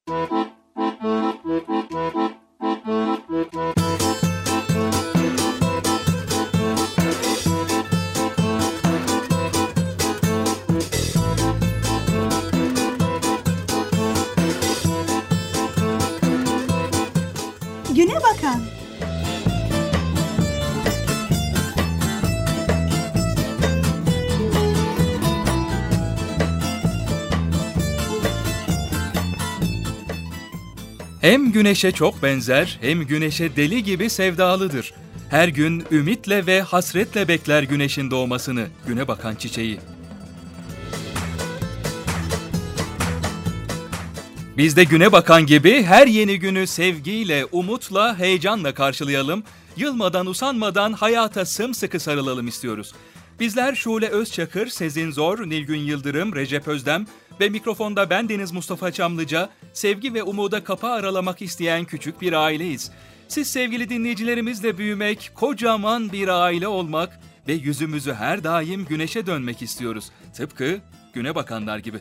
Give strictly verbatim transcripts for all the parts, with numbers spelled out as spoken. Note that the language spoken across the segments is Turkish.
Güne bakan. Hem güneşe çok benzer, hem güneşe deli gibi sevdalıdır. Her gün ümitle ve hasretle bekler güneşin doğmasını, güne bakan çiçeği. Biz de güne bakan gibi her yeni günü sevgiyle, umutla, heyecanla karşılayalım. Yılmadan, usanmadan hayata sımsıkı sarılalım istiyoruz. Bizler Şule Özçakır, Sezin Zor, Nilgün Yıldırım, Recep Özdem ve mikrofonda ben Deniz Mustafa Çamlıca, sevgi ve umuda kapı aralamak isteyen küçük bir aileyiz. Siz sevgili dinleyicilerimizle büyümek, kocaman bir aile olmak ve yüzümüzü her daim güneşe dönmek istiyoruz. Tıpkı güne bakanlar gibi.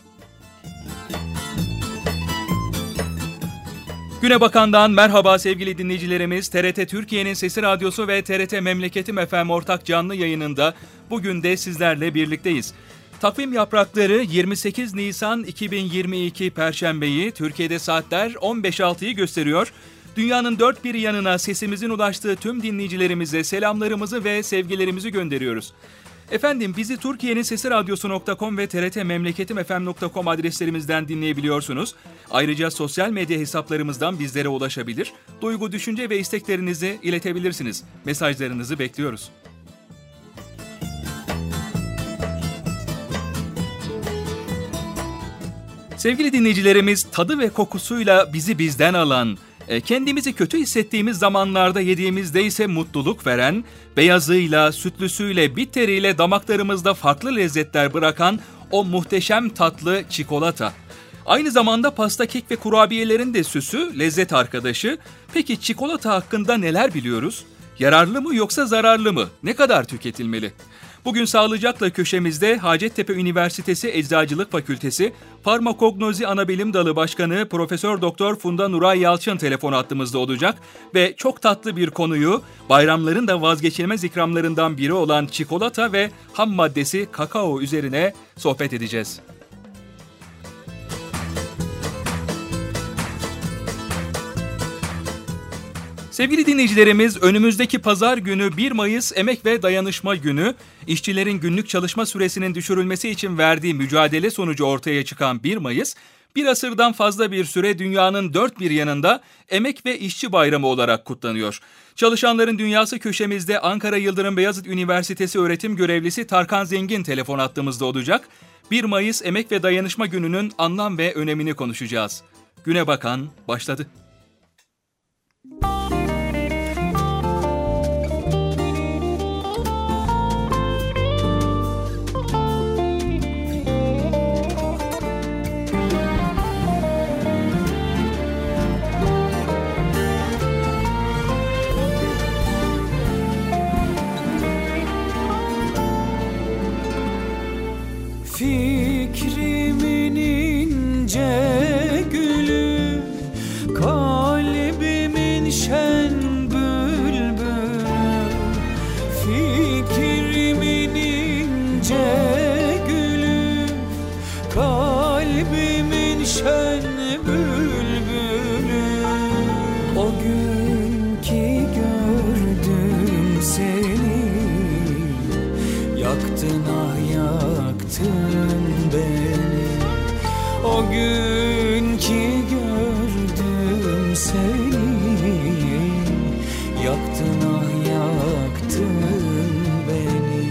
Güne Bakan'dan merhaba sevgili dinleyicilerimiz. T R T Türkiye'nin Sesi Radyosu ve T R T Memleketim F M ortak canlı yayınında bugün de sizlerle birlikteyiz. Takvim yaprakları yirmi sekiz Nisan iki bin yirmi iki Perşembeyi, Türkiye'de saatler on beş altıyı gösteriyor. Dünyanın dört bir yanına sesimizin ulaştığı tüm dinleyicilerimize selamlarımızı ve sevgilerimizi gönderiyoruz. Efendim bizi Türkiye'nin Sesi Radyosu nokta com ve T R T Memleketim F M nokta com adreslerimizden dinleyebiliyorsunuz. Ayrıca sosyal medya hesaplarımızdan bizlere ulaşabilir, duygu, düşünce ve isteklerinizi iletebilirsiniz. Mesajlarınızı bekliyoruz. Sevgili dinleyicilerimiz, tadı ve kokusuyla bizi bizden alan, kendimizi kötü hissettiğimiz zamanlarda yediğimizde ise mutluluk veren, beyazıyla, sütlüsüyle, bitteriyle damaklarımızda farklı lezzetler bırakan o muhteşem tatlı çikolata. Aynı zamanda pasta, kek ve kurabiyelerin de süsü, lezzet arkadaşı. Peki çikolata hakkında neler biliyoruz? Yararlı mı yoksa zararlı mı? Ne kadar tüketilmeli? Bugün Sağlıcakla köşemizde Hacettepe Üniversitesi Eczacılık Fakültesi Farmakognozi Anabilim Dalı Başkanı Profesör Doktor Funda Nuray Yalçın telefon hattımızda olacak ve çok tatlı bir konuyu, bayramların da vazgeçilmez ikramlarından biri olan çikolata ve ham maddesi kakao üzerine sohbet edeceğiz. Sevgili dinleyicilerimiz, önümüzdeki pazar günü bir Mayıs Emek ve Dayanışma Günü, işçilerin günlük çalışma süresinin düşürülmesi için verdiği mücadele sonucu ortaya çıkan bir Mayıs, bir asırdan fazla bir süre dünyanın dört bir yanında Emek ve İşçi Bayramı olarak kutlanıyor. Çalışanların Dünyası köşemizde Ankara Yıldırım Beyazıt Üniversitesi öğretim görevlisi Tarkan Zengin telefon hattımızda olacak. bir Mayıs Emek ve Dayanışma Günü'nün anlam ve önemini konuşacağız. Güne Bakan başladı. Fikrimin ince gülü, kalbimin şen bülbülü. Fikrimin ince gülü, kalbimin şen bülbülü. O gün ki gördüm seni, yaktın ah yaktın beni. O gün ki gördüm seni, yaktın ah yaktın beni.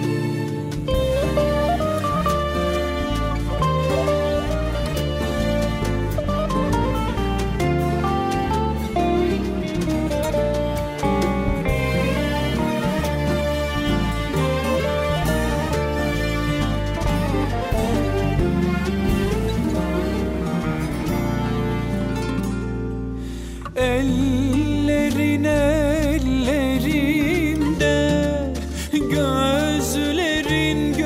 Ellerin ellerimde, gözlerin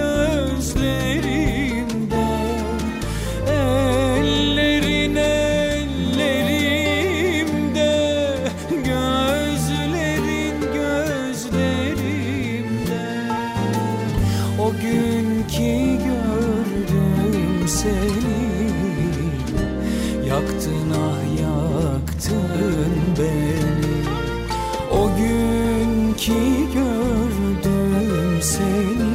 gözlerimde. Ellerin ellerimde, Yaktın ah yaktın beni. O gün ki gördüm seni.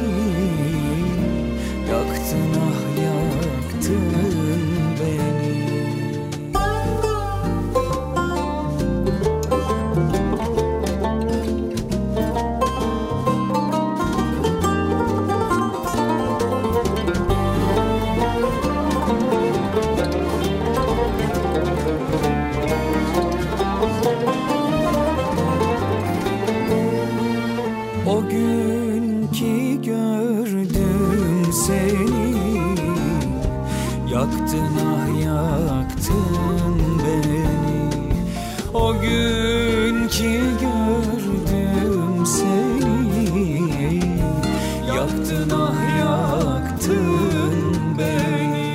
Yaktın ah yaktın beni. O gün ki gördüm seni. Yaktın ah yaktın beni. O gün ki gördüm seni. Yaktın ah yaktın beni.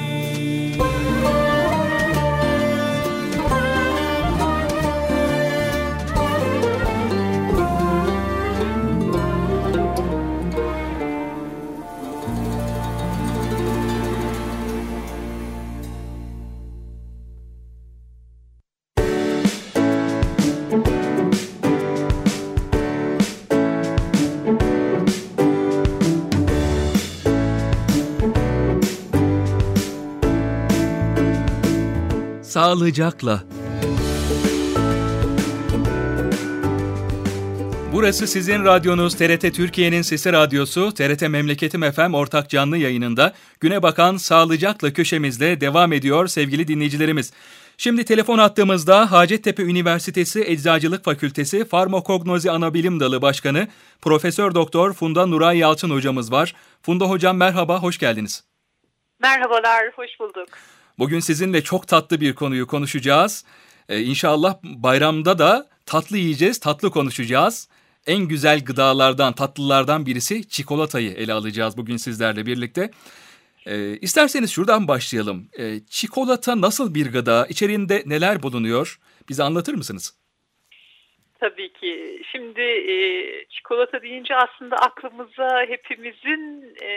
Sağlıcakla. Burası sizin radyonuz T R T Türkiye'nin Sesi Radyosu, T R T Memleketim F M ortak canlı yayınında Güne Bakan Sağlıcakla köşemizde devam ediyor sevgili dinleyicilerimiz. Şimdi telefon attığımızda Hacettepe Üniversitesi Eczacılık Fakültesi Farmakognozi Anabilim Dalı Başkanı Profesör Doktor Funda Nuray Yalçın hocamız var. Funda hocam merhaba, hoş geldiniz. Merhabalar, hoş bulduk. Bugün sizinle çok tatlı bir konuyu konuşacağız. Ee, İnşallah bayramda da tatlı yiyeceğiz, tatlı konuşacağız. En güzel gıdalardan, tatlılardan birisi çikolatayı ele alacağız bugün sizlerle birlikte. Ee, isterseniz şuradan başlayalım. Ee, çikolata nasıl bir gıda? İçeriğinde neler bulunuyor? Bize anlatır mısınız? Tabii ki. Şimdi e, çikolata deyince aslında aklımıza hepimizin e,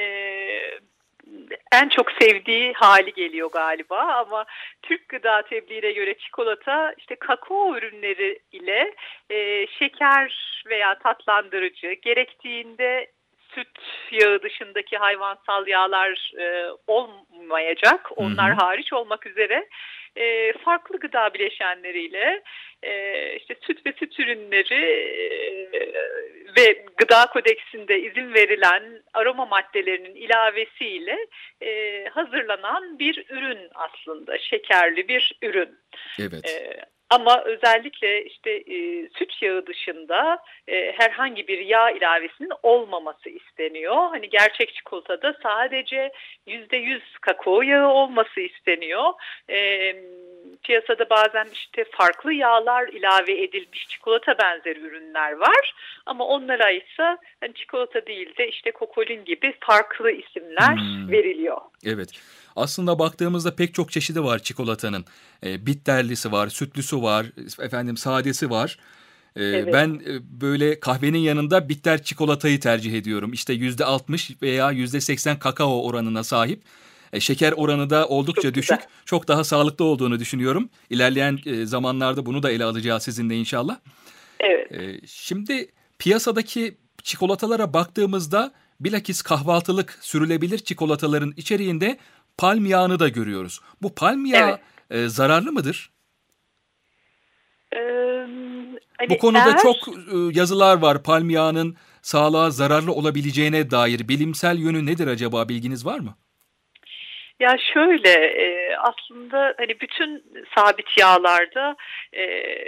en çok sevdiği hali geliyor galiba. Ama Türk Gıda Tebliği'ne göre çikolata işte kakao ürünleri ile e, şeker veya tatlandırıcı, gerektiğinde süt yağı dışındaki hayvansal yağlar e, olmayacak. Onlar hı hı. hariç olmak üzere e, farklı gıda bileşenleriyle e, işte süt ve süt ürünleri e, ve gıda kodeksinde izin verilen aroma maddelerinin ilavesiyle e, hazırlanan bir ürün aslında. Şekerli bir ürün. Evet. E, Ama özellikle işte e, süt yağı dışında e, herhangi bir yağ ilavesinin olmaması isteniyor. Hani gerçek çikolatada sadece yüzde yüz kakao yağı olması isteniyor. E, piyasada bazen işte farklı yağlar ilave edilmiş çikolata benzeri ürünler var. Ama onlara ise hani çikolata değil de işte kokolin gibi farklı isimler hmm. veriliyor. Evet. Aslında baktığımızda pek çok çeşidi var çikolatanın. E, bitterlisi var, sütlüsü var, efendim sadesi var. E, evet. Ben e, böyle kahvenin yanında bitter çikolatayı tercih ediyorum. İşte yüzde altmış veya yüzde seksen kakao oranına sahip. E, şeker oranı da oldukça çok düşük. Güzel. Çok daha sağlıklı olduğunu düşünüyorum. İlerleyen e, zamanlarda bunu da ele alacağız sizinle inşallah. Evet. E, şimdi piyasadaki çikolatalara baktığımızda bilakis kahvaltılık sürülebilir çikolataların içeriğinde palm yağını da görüyoruz. Bu palm yağı evet. e, zararlı mıdır? Ee, hani Bu konuda eğer... çok e, yazılar var. Palm yağının sağlığa zararlı olabileceğine dair bilimsel yönü nedir acaba, bilginiz var mı? Ya şöyle e, aslında hani bütün sabit yağlarda e,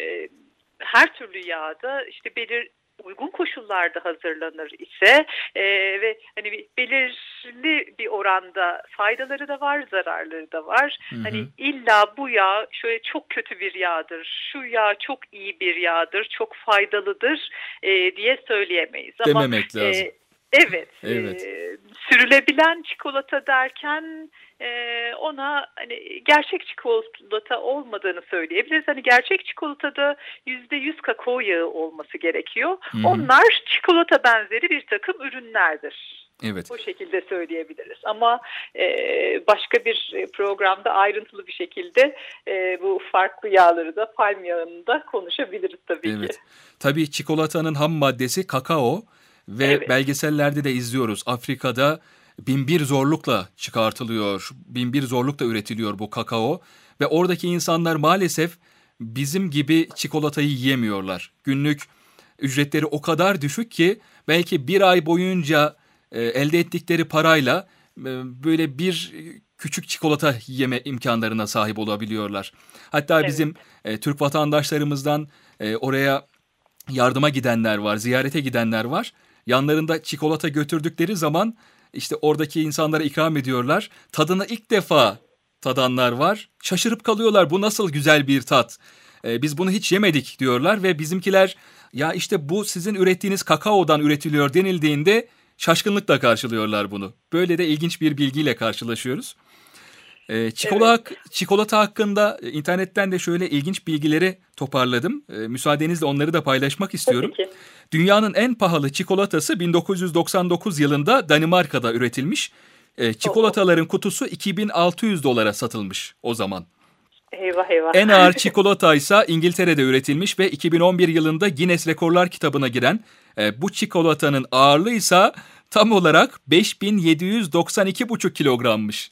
her türlü yağda işte belir uygun koşullarda hazırlanır ise e, ve hani belirli bir oranda faydaları da var, zararları da var. Hı hı. Hani illa bu yağ şöyle çok kötü bir yağdır, şu yağ çok iyi bir yağdır, çok faydalıdır e, diye söyleyemeyiz. Dememek Ama, lazım. E, evet, evet. E, sürülebilen çikolata derken e, ona hani gerçek çikolata olmadığını söyleyebiliriz. Hani gerçek çikolatada yüzde yüz kakao yağı olması gerekiyor. Hmm. Onlar çikolata benzeri bir takım ürünlerdir. Evet. O şekilde söyleyebiliriz. Ama e, başka bir programda ayrıntılı bir şekilde e, bu farklı yağları da palm yağını da konuşabiliriz tabii Evet. ki. Tabii çikolatanın ham maddesi kakao ve Evet. belgesellerde de izliyoruz. Afrika'da binbir zorlukla çıkartılıyor, binbir zorlukla üretiliyor bu kakao ve oradaki insanlar maalesef bizim gibi çikolatayı yiyemiyorlar. Günlük ücretleri o kadar düşük ki belki bir ay boyunca e, elde ettikleri parayla e, böyle bir küçük çikolata yeme imkanlarına sahip olabiliyorlar. Hatta Evet. bizim e, Türk vatandaşlarımızdan e, oraya yardıma gidenler var, ziyarete gidenler var. Yanlarında çikolata götürdükleri zaman işte oradaki insanlara ikram ediyorlar. Tadını ilk defa tadanlar var. Şaşırıp kalıyorlar. Bu nasıl güzel bir tat. Ee, biz bunu hiç yemedik diyorlar ve bizimkiler ya işte bu sizin ürettiğiniz kakaodan üretiliyor denildiğinde şaşkınlıkla karşılıyorlar bunu. Böyle de ilginç bir bilgiyle karşılaşıyoruz. Ee, çikolata, evet. Çikolata hakkında e, internetten de şöyle ilginç bilgileri toparladım. E, müsaadenizle onları da paylaşmak istiyorum. Tabii ki. Dünyanın en pahalı çikolatası bin dokuz yüz doksan dokuz yılında Danimarka'da üretilmiş. E, çikolataların kutusu iki bin altı yüz dolara satılmış o zaman. Eyvah eyvah. En ağır çikolata ise İngiltere'de üretilmiş ve iki bin on bir yılında Guinness Rekorlar kitabına giren e, bu çikolatanın ağırlığı ise tam olarak beş bin yedi yüz doksan iki buçuk kilogrammış.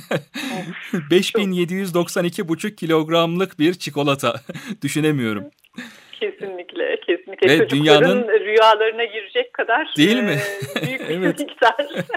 beş bin yedi yüz doksan iki buçuk kilogramlık bir çikolata. Düşünemiyorum. Kesinlikle, kesinlikle. Ve Çocukların dünyanın rüyalarına girecek kadar değil mi? E, büyük bir Evet. miktar.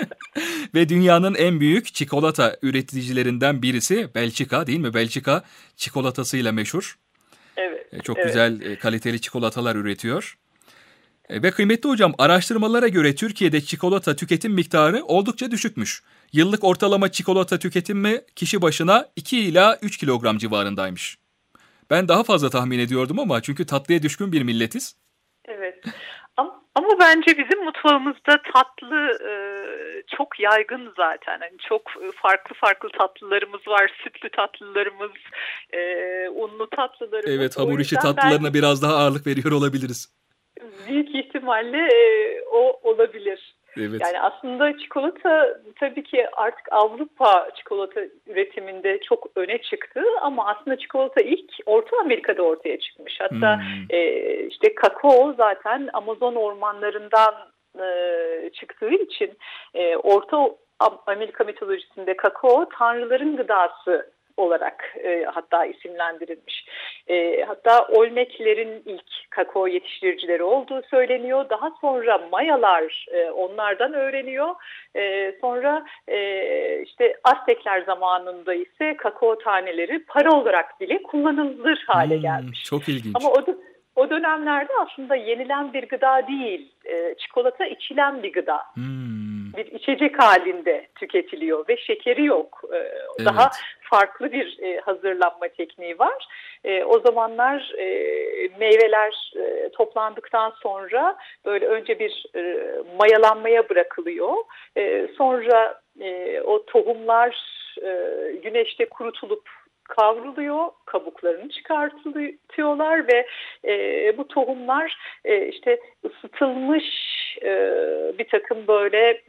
Ve dünyanın en büyük çikolata üreticilerinden birisi Belçika, değil mi? Belçika çikolatasıyla meşhur. Evet. E, Çok evet. güzel e, kaliteli çikolatalar üretiyor. E, Ve kıymetli hocam, araştırmalara göre Türkiye'de çikolata tüketim miktarı oldukça düşükmüş. Yıllık ortalama çikolata tüketimi kişi başına iki ila üç kilogram civarındaymış. Ben daha fazla tahmin ediyordum ama çünkü tatlıya düşkün bir milletiz. Evet. Ama, ama bence bizim mutfağımızda tatlı e, çok yaygın zaten. Yani çok farklı farklı tatlılarımız var. Sütlü tatlılarımız, e, unlu tatlılarımız. Evet, O hamur işi yüzden tatlılarına belki biraz daha ağırlık veriyor olabiliriz. büyük ihtimalle e, o olabilir. Evet. Yani aslında çikolata tabii ki artık Avrupa çikolata üretiminde çok öne çıktı ama aslında çikolata ilk Orta Amerika'da ortaya çıkmış. Hatta Hmm. e, işte kakao zaten Amazon ormanlarından e, çıktığı için e, Orta Amerika mitolojisinde kakao tanrıların gıdası olarak e, hatta isimlendirilmiş. E, hatta Olmeklerin ilk kakao yetiştiricileri olduğu söyleniyor. Daha sonra Mayalar e, onlardan öğreniyor. E, sonra e, işte Aztekler zamanında ise kakao taneleri para olarak bile kullanılır hale Hmm, gelmiş. çok ilginç. Ama o da O dönemlerde aslında yenilen bir gıda değil, e, çikolata içilen bir gıda. Hmm. Bir içecek halinde tüketiliyor ve şekeri yok. E, Evet. Daha farklı bir e, hazırlanma tekniği var. E, o zamanlar e, meyveler e, toplandıktan sonra böyle önce bir e, mayalanmaya bırakılıyor. E, sonra e, o tohumlar e, güneşte kurutulup kavruluyor, kabuklarını çıkartıyorlar ve e, bu tohumlar e, işte ısıtılmış e, bir takım böyle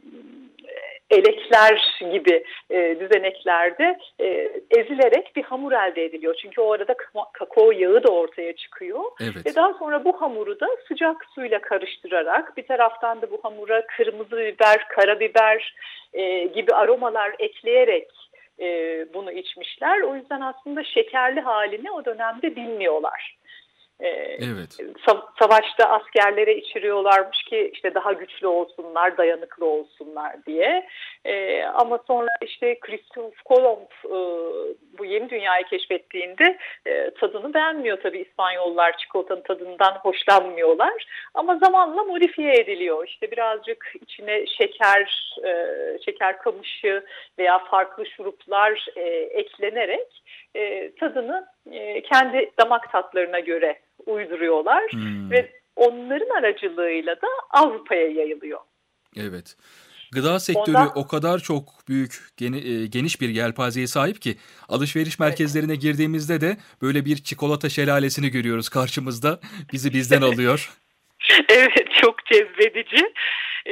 elekler gibi e, düzeneklerde e, ezilerek bir hamur elde ediliyor. Çünkü o arada kakao yağı da ortaya çıkıyor. Evet. Ve daha sonra bu hamuru da sıcak suyla karıştırarak bir taraftan da bu hamura kırmızı biber, karabiber e, gibi aromalar ekleyerek e, bunu içmişler. O yüzden aslında şekerli halini o dönemde bilmiyorlar. Evet. Savaşta askerlere içiriyorlarmış ki işte daha güçlü olsunlar, dayanıklı olsunlar diye. Ee, ama sonra işte Christoph Kolomb e, bu yeni dünyayı keşfettiğinde e, tadını beğenmiyor tabii İspanyollar, çikolatanın tadından hoşlanmıyorlar. Ama zamanla modifiye ediliyor. İşte birazcık içine şeker, e, şeker kamışı veya farklı şuruplar e, eklenerek e, tadını e, kendi damak tatlarına göre uyduruyorlar Hmm. ve onların aracılığıyla da Avrupa'ya yayılıyor. Evet. Gıda sektörü Ondan... o kadar çok büyük, geniş bir yelpazeye sahip ki alışveriş merkezlerine evet. girdiğimizde de böyle bir çikolata şelalesini görüyoruz karşımızda. Bizi bizden alıyor. Evet, çok cezbedici. Ee,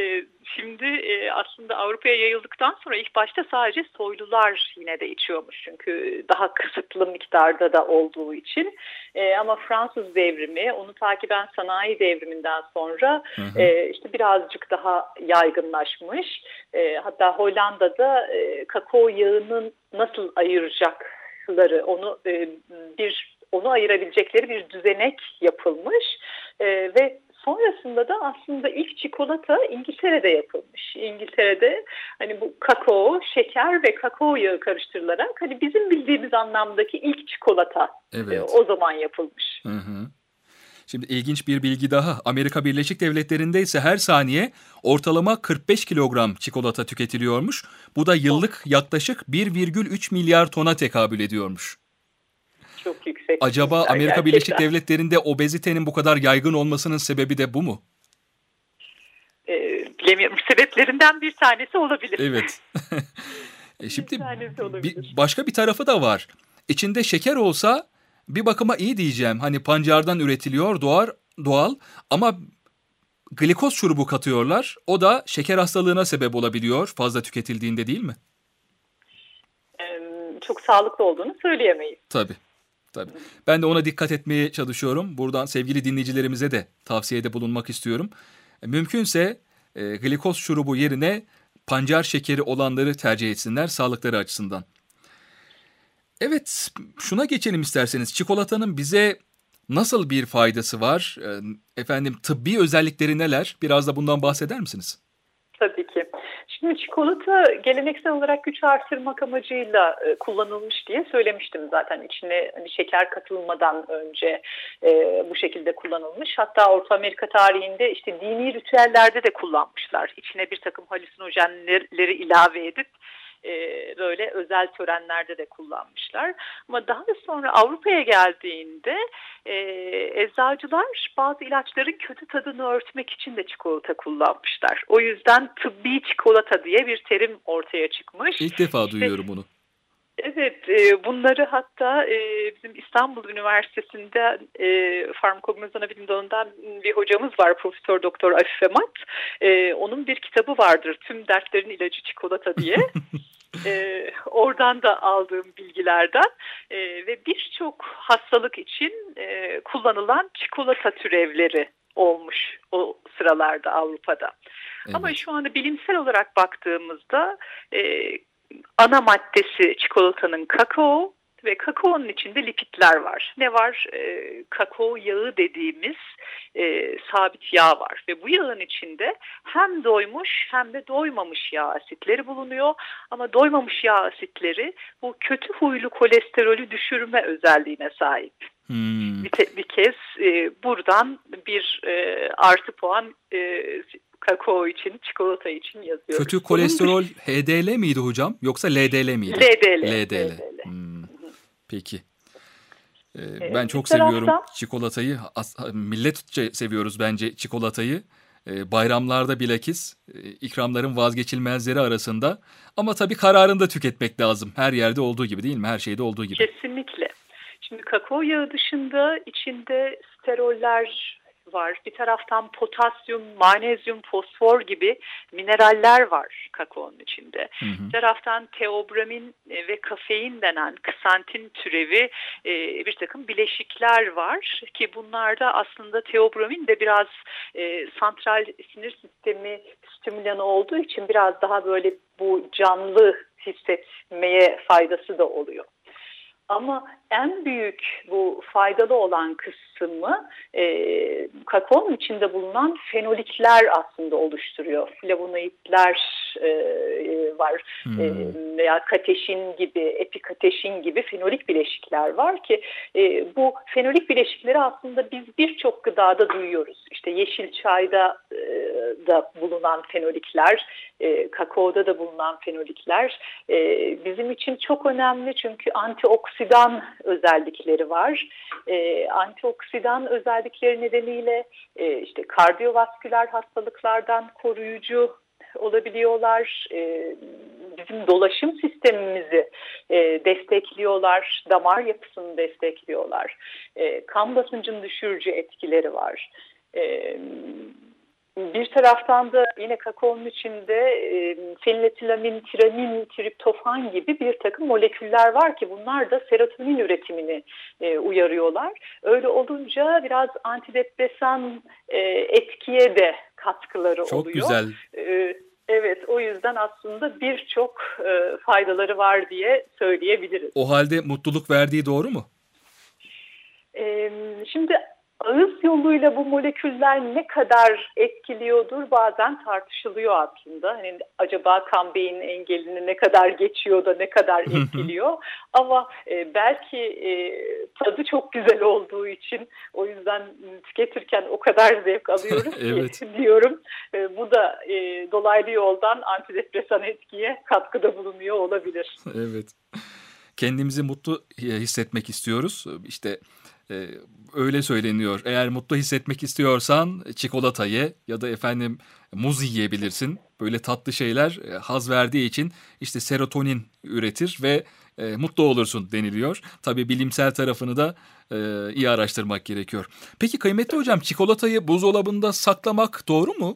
Şimdi e, aslında Avrupa'ya yayıldıktan sonra ilk başta sadece soylular yine de içiyormuş. Çünkü daha kısıtlı miktarda da olduğu için. E, ama Fransız devrimi, onu takiben sanayi devriminden sonra Hı hı. e, işte birazcık daha yaygınlaşmış. E, hatta Hollanda'da e, kakao yağının nasıl ayıracakları, onu e, bir onu ayırabilecekleri bir düzenek yapılmış e, ve sonrasında da aslında ilk çikolata İngiltere'de yapılmış. İngiltere'de hani bu kakao, şeker ve kakao yağı karıştırılarak hani bizim bildiğimiz anlamdaki ilk çikolata Evet. e, o zaman yapılmış. Hı hı. Şimdi ilginç bir bilgi daha. Amerika Birleşik Devletleri'nde ise her saniye ortalama kırk beş kilogram çikolata tüketiliyormuş. Bu da yıllık yaklaşık bir virgül üç milyar tona tekabül ediyormuş. Çok yüksek. Acaba miktar Amerika gerçekten. Birleşik Devletleri'nde obezitenin bu kadar yaygın olmasının sebebi de bu mu? E, bilemiyorum. Sebeplerinden bir tanesi olabilir. Evet. E Şimdi Bir tanesi olabilir. bir, başka bir tarafı da var. İçinde şeker olsa bir bakıma iyi diyeceğim. Hani pancardan üretiliyor doğal, doğal ama glikoz şurubu katıyorlar. O da şeker hastalığına sebep olabiliyor fazla tüketildiğinde, değil mi? E, çok sağlıklı olduğunu söyleyemeyiz. Tabii. Tabii. Ben de ona dikkat etmeye çalışıyorum. Buradan sevgili dinleyicilerimize de tavsiyede bulunmak istiyorum. E, mümkünse e, glikoz şurubu yerine pancar şekeri olanları tercih etsinler sağlıkları açısından. Evet, şuna geçelim isterseniz. Çikolatanın bize nasıl bir faydası var? E, efendim, tıbbi özellikleri neler? Biraz da bundan bahseder misiniz? Tabii ki. Şimdi çikolata geleneksel olarak güç artırmak amacıyla e, kullanılmış diye söylemiştim zaten. İçine hani şeker katılmadan önce e, bu şekilde kullanılmış. Hatta Orta Amerika tarihinde işte dini ritüellerde de kullanmışlar. İçine bir takım halüsinojenleri ilave edip e, böyle özel törenlerde de kullanmışlar. Ama daha sonra Avrupa'ya geldiğinde e, eczacılar bazı ilaçların kötü tadını örtmek için de çikolata kullanmışlar. O yüzden tıbbi çikolata diye bir terim ortaya çıkmış. İlk defa İşte, duyuyorum bunu. Evet, e, bunları hatta e, bizim İstanbul Üniversitesi'nde e, farmakognozana bilim dalından bir hocamız var, Profesör Doktor Afife Mat. E, onun bir kitabı vardır, Tüm Dertlerin İlacı Çikolata diye. e, oradan da aldığım bilgilerden e, ve birçok hastalık için e, kullanılan çikolata türevleri olmuş o sıralarda Avrupa'da. Evet. Ama şu anda bilimsel olarak baktığımızda e, ana maddesi çikolatanın kakao ve kakaonun içinde lipidler var. Ne var? E, kakao yağı dediğimiz e, sabit yağ var ve bu yağın içinde hem doymuş hem de doymamış yağ asitleri bulunuyor. Ama doymamış yağ asitleri bu kötü huylu kolesterolü düşürme özelliğine sahip. Hmm. Bir, te, bir kez e, buradan bir e, artı puan e, kakao için, çikolata için yazıyoruz. Kötü kolesterol H D L miydi hocam yoksa L D L miydi? L D L. L D L. L D L. Hmm. Peki. Ee, Evet, ben çok bir taraftan, seviyorum çikolatayı. As- milletçe seviyoruz bence çikolatayı. Ee, bayramlarda bilakis e, ikramların vazgeçilmezleri arasında. Ama tabii kararında tüketmek lazım. Her yerde olduğu gibi, değil mi? Her şeyde olduğu gibi. Kesinlikle. Şimdi kakao yağı dışında içinde steroller var. Bir taraftan potasyum, magnezyum, fosfor gibi mineraller var kakaonun içinde. Hı hı. Bir taraftan teobramin ve kafein denen ksantin türevi bir takım bileşikler var ki bunlarda aslında teobramin de biraz e, santral sinir sistemi stimülanı olduğu için biraz daha böyle bu canlı hissetmeye faydası da oluyor. Ama en büyük bu faydalı olan kısmı e, kakaonun içinde bulunan fenolikler aslında oluşturuyor. Flavonoidler e, var hmm. e, veya kateşin gibi, epikateşin gibi fenolik bileşikler var ki e, bu fenolik bileşikleri aslında biz birçok gıdada duyuyoruz. İşte yeşil çayda e, da bulunan fenolikler, e, kakaoda da bulunan fenolikler e, bizim için çok önemli çünkü antioksidan özellikleri var. E, antioksidan özellikleri nedeniyle e, işte kardiyovasküler hastalıklardan koruyucu olabiliyorlar. E, bizim dolaşım sistemimizi e, destekliyorlar. Damar yapısını destekliyorlar. E, kan basıncını düşürücü etkileri var. E, bir taraftan da yine kakaonun içinde e, feniletilamin, tiramin, triptofan gibi bir takım moleküller var ki bunlar da serotonin üretimini e, uyarıyorlar. Öyle olunca biraz antidepresan e, etkiye de katkıları Çok oluyor. güzel. E, evet, o yüzden aslında birçok e, faydaları var diye söyleyebiliriz. O halde mutluluk verdiği doğru mu? E, şimdi ağız yoluyla bu moleküller ne kadar etkiliyordur bazen tartışılıyor aslında. Hani acaba kan beyin engelini ne kadar geçiyor da ne kadar etkiliyor. Ama e, belki e, tadı çok güzel olduğu için o yüzden tüketirken o kadar zevk alıyoruz ki Evet. diyorum. E, bu da e, dolaylı yoldan antidepresan etkiye katkıda bulunuyor olabilir. Evet. Kendimizi mutlu hissetmek istiyoruz. İşte e, öyle söyleniyor. Eğer mutlu hissetmek istiyorsan çikolata ye ya da efendim muz yiyebilirsin. Böyle tatlı şeyler e, haz verdiği için işte serotonin üretir ve e, mutlu olursun deniliyor. Tabii bilimsel tarafını da e, iyi araştırmak gerekiyor. Peki kıymetli hocam, çikolatayı buzdolabında saklamak doğru mu?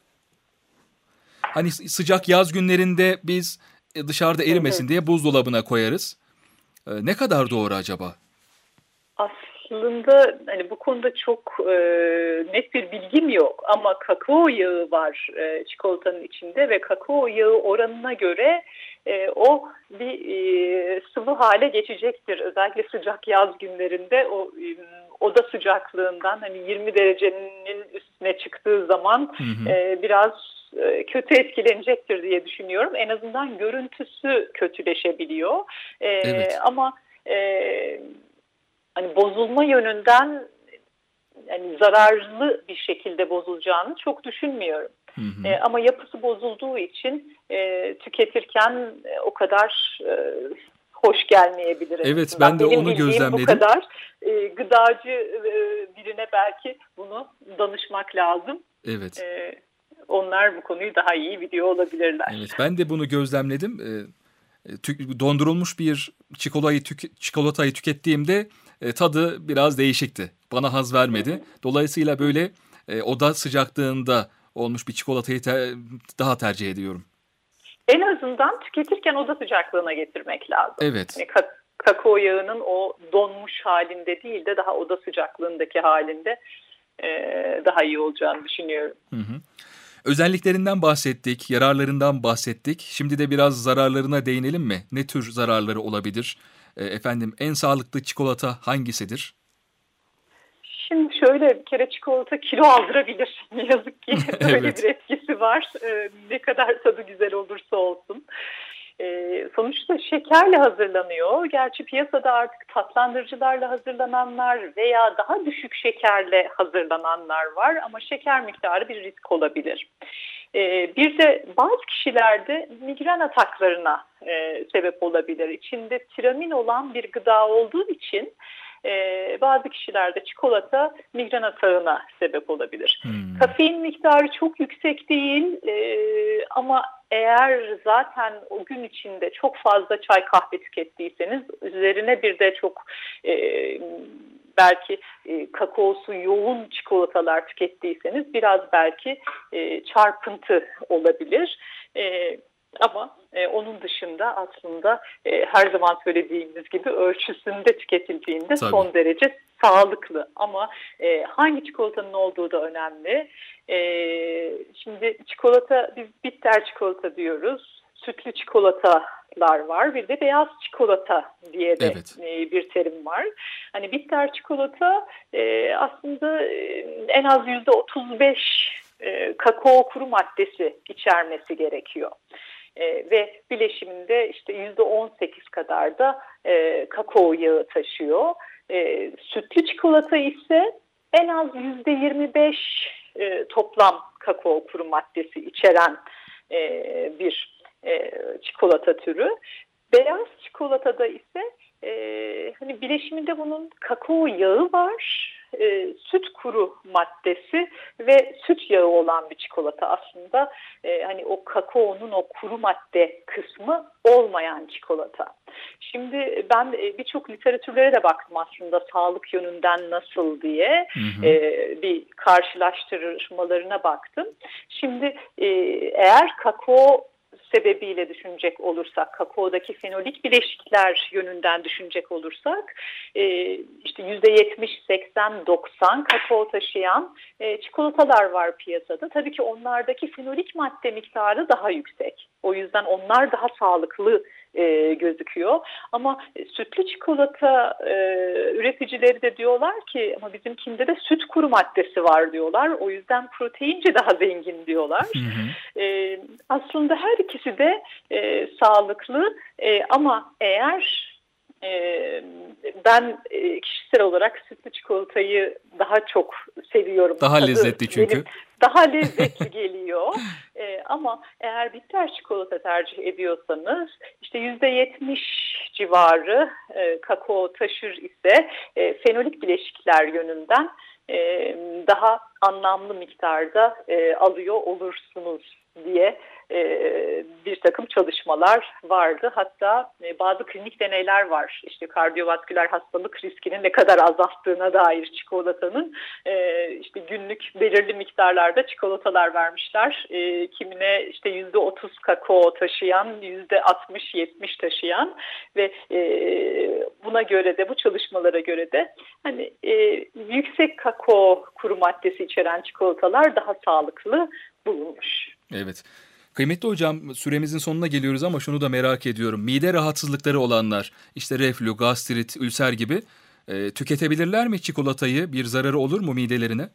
Hani sıcak yaz günlerinde biz e, dışarıda erimesin diye buzdolabına koyarız. E, ne kadar doğru acaba? Aslında hani bu konuda çok e, net bir bilgim yok ama kakao yağı var e, çikolatanın içinde ve kakao yağı oranına göre e, o bir e, sıvı hale geçecektir. Özellikle sıcak yaz günlerinde o e, oda sıcaklığından hani yirmi derecenin üstüne çıktığı zaman hı hı. E, biraz e, kötü etkilenecektir diye düşünüyorum. En azından görüntüsü kötüleşebiliyor. E, evet. Ama e, hani bozulma yönünden yani zararlı bir şekilde bozulacağını çok düşünmüyorum. Hı hı. E, ama yapısı bozulduğu için e, tüketirken e, o kadar e, hoş gelmeyebilir. Evet, ben de Benim onu gözlemledim. Bu kadar e, gıdacı e, birine belki bunu danışmak lazım. Evet. E, onlar bu konuyu daha iyi biliyor olabilirler. Evet, ben de bunu gözlemledim. E, tü- dondurulmuş bir çikolatayı, tük- çikolatayı tükettiğimde e, tadı biraz değişikti. Bana haz vermedi. Dolayısıyla böyle e, oda sıcaklığında olmuş bir çikolatayı te- daha tercih ediyorum. En azından tüketirken oda sıcaklığına getirmek lazım. Evet. Yani ka- kakao yağının o donmuş halinde değil de daha oda sıcaklığındaki halinde e, daha iyi olacağını düşünüyorum. Hı hı. Özelliklerinden bahsettik, yararlarından bahsettik. Şimdi de biraz zararlarına değinelim mi? Ne tür zararları olabilir? E, efendim en sağlıklı çikolata hangisidir? Şimdi şöyle bir kere çikolata kilo aldırabilir. Ne yazık ki böyle evet. bir etkisi var. Ee, ne kadar tadı güzel olursa olsun. Ee, sonuçta şekerle hazırlanıyor. Gerçi piyasada artık tatlandırıcılarla hazırlananlar veya daha düşük şekerle hazırlananlar var. Ama şeker miktarı bir risk olabilir. Ee, bir de bazı kişilerde migren ataklarına e, sebep olabilir. İçinde tiramin olan bir gıda olduğu için Ee, bazı kişilerde çikolata migren atağına sebep olabilir. Hmm. Kafein miktarı çok yüksek değil e, ama eğer zaten o gün içinde çok fazla çay kahve tükettiyseniz üzerine bir de çok e, belki e, kakaosu yoğun çikolatalar tükettiyseniz biraz belki e, çarpıntı olabilir. E, Ama e, onun dışında aslında e, her zaman söylediğimiz gibi ölçüsünde tüketildiğinde Tabii. son derece sağlıklı. Ama e, hangi çikolatanın olduğu da önemli. E, şimdi çikolata, biz bitter çikolata diyoruz. Sütlü çikolatalar var. Bir de beyaz çikolata diye de evet. e, bir terim var. Hani bitter çikolata e, aslında e, en az yüzde otuz beş e, kakao kuru maddesi içermesi gerekiyor. E, ve bileşiminde işte yüzde on sekiz kadar da e, kakao yağı taşıyor. E, sütlü çikolata ise en az yüzde yirmi beş e, toplam kakao kuru maddesi içeren e, bir e, çikolata türü. Beyaz çikolatada ise e, hani bileşiminde bunun kakao yağı var. e, süt kuru maddesi ve süt yağı olan bir çikolata aslında. E, hani o kakaonun o kuru madde kısmı olmayan çikolata. Şimdi ben e, birçok literatürlere de baktım aslında sağlık yönünden nasıl diye. Hı hı. E, bir karşılaştırmalarına baktım. Şimdi e, eğer kakao sebebiyle düşünecek olursak, kakaodaki fenolik bileşikler yönünden düşünecek olursak, e, işte yüzde yetmiş, seksen, doksan kakao taşıyan e, çikolatalar var piyasada. Tabii ki onlardaki fenolik madde miktarı daha yüksek. O yüzden onlar daha sağlıklı e, gözüküyor. Ama e, sütlü çikolata e, üreticileri de diyorlar ki ama bizimkinde de süt kuru maddesi var diyorlar. O yüzden proteince daha zengin diyorlar. Hı hı. E, aslında her ikisi de e, sağlıklı e, ama eğer e, ben e, kişisel olarak sütlü çikolatayı daha çok seviyorum. Daha Tadı lezzetli çünkü. Benim, daha lezzetli geliyor. Ee, ama eğer bitter çikolata tercih ediyorsanız işte yüzde yetmiş civarı e, kakao taşır ise e, fenolik bileşikler yönünden e, daha anlamlı miktarda e, alıyor olursunuz diye e, bir takım çalışmalar vardı. Hatta e, bazı klinik deneyler var. İşte kardiyovasküler hastalık riskinin ne kadar azalttığına dair çikolatanın e, işte günlük belirli miktarlarda çikolatalar vermişler. E, kimine işte yüzde otuz kakao taşıyan, yüzde altmış yetmiş taşıyan ve e, buna göre de bu çalışmalara göre de hani e, yüksek kakao kuru maddesi içeren çikolatalar daha sağlıklı bulunmuş. Evet. Kıymetli hocam, süremizin sonuna geliyoruz ama şunu da merak ediyorum. Mide rahatsızlıkları olanlar, işte reflü, gastrit, ülser gibi e, tüketebilirler mi çikolatayı? Bir zararı olur mu midelerine?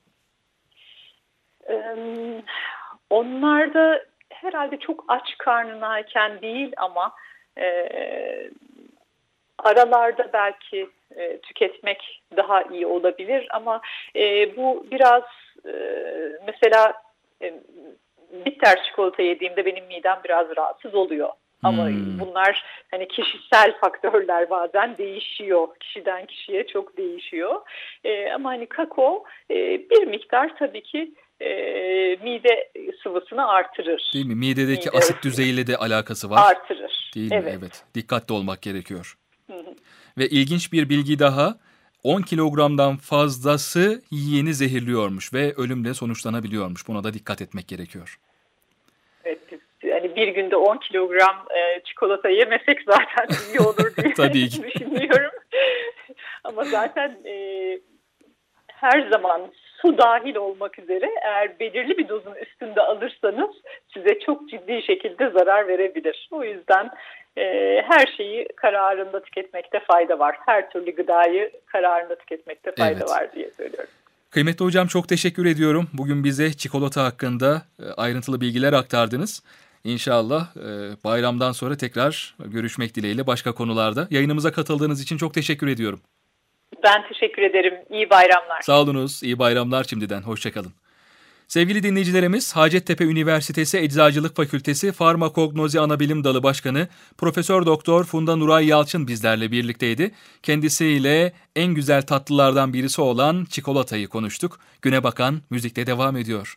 Ee, onlar da herhalde çok aç karnınayken değil ama e, aralarda belki e, tüketmek daha iyi olabilir. Ama e, bu biraz e, mesela e, bitter çikolata yediğimde benim midem biraz rahatsız oluyor. Ama hmm. bunlar hani kişisel faktörler, bazen değişiyor. Kişiden kişiye çok değişiyor. Ee, ama hani kakao e, bir miktar tabii ki e, mide sıvısını artırır. Değil mi? Midedeki Mide asit ısını. düzeyiyle de alakası var. Artırır. Değil evet. mi? Evet. Dikkatli olmak gerekiyor. Hı hı. Ve ilginç bir bilgi daha. on kilogramdan fazlası yiyeni zehirliyormuş ve ölümle sonuçlanabiliyormuş. Buna da dikkat etmek gerekiyor. Evet, yani bir günde on kilogram e, çikolata yemesek zaten iyi olur diye Tabii ki. düşünüyorum. Ama zaten e, her zaman su dahil olmak üzere eğer belirli bir dozun üstünde alırsanız size çok ciddi şekilde zarar verebilir. O yüzden e, her şeyi kararında tüketmekte fayda var. Her türlü gıdayı kararında tüketmekte fayda evet. var diye söylüyorum. Kıymetli hocam, çok teşekkür ediyorum. Bugün bize çikolata hakkında ayrıntılı bilgiler aktardınız. İnşallah bayramdan sonra tekrar görüşmek dileğiyle başka konularda. Yayınımıza katıldığınız için çok teşekkür ediyorum. Ben teşekkür ederim. İyi bayramlar. Sağ olunuz. İyi bayramlar şimdiden. Hoşçakalın. Sevgili dinleyicilerimiz, Hacettepe Üniversitesi Eczacılık Fakültesi Farmakognozi Anabilim Dalı Başkanı Profesör Doktor Funda Nuray Yalçın bizlerle birlikteydi. Kendisiyle en güzel tatlılardan birisi olan çikolatayı konuştuk. Güne bakan müzikle devam ediyor.